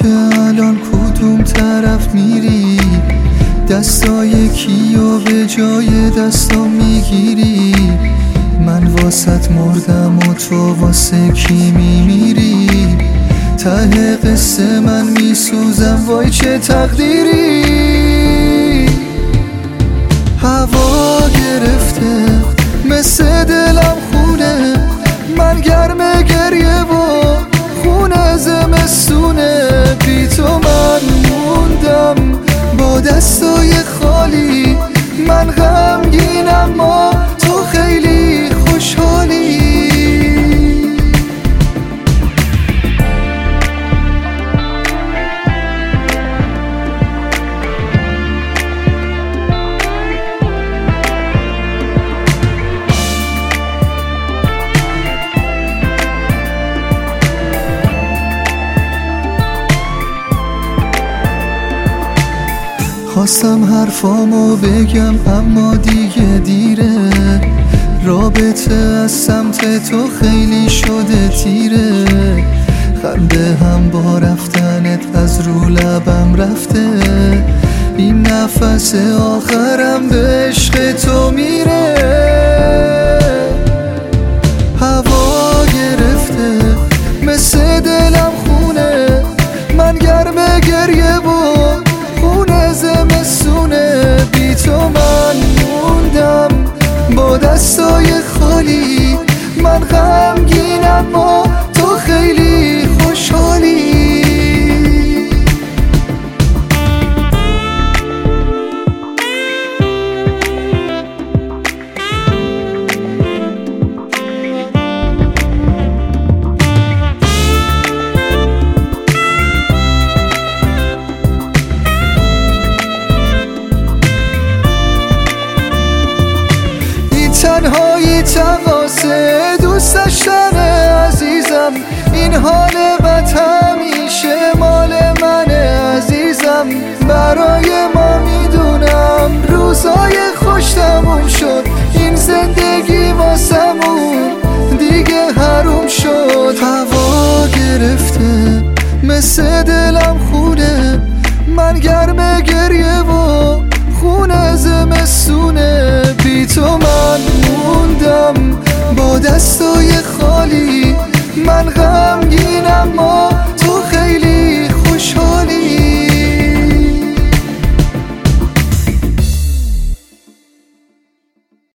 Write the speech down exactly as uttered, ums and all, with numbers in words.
الان کدوم طرف میری؟ دستای کیو به جای دستام میگیری؟ من واسط مردم و تو واسه کی میمیری؟ ته قصه من میسوزم وای چه تقدیری. هوا گرفته مثل دلم خونه، من گرم گریه و خونه زمستونه. بی تو من موندم با دستای خالی، من غمگینم اما تو خیلی خوشحالی. خواستم حرفامو بگم اما دیگه دیره، رابطه از سمت تو خیلی شده تیره. خنده هم با رفتنت از رو لبم رفته، این نفس آخرم به عشق تو میره. هوا گرفته مثل دلم خونه، من گرم گریه و خونه زمستونه. بی تو من موندم با دستای خالی، من غمگینم و تو خیلی خوشحالی. تنهایی تقاسه دوست داشتن عزیزم، این حال بد همیشه مال منه عزیزم. برای ما میدونم روزای خوش تموم شد،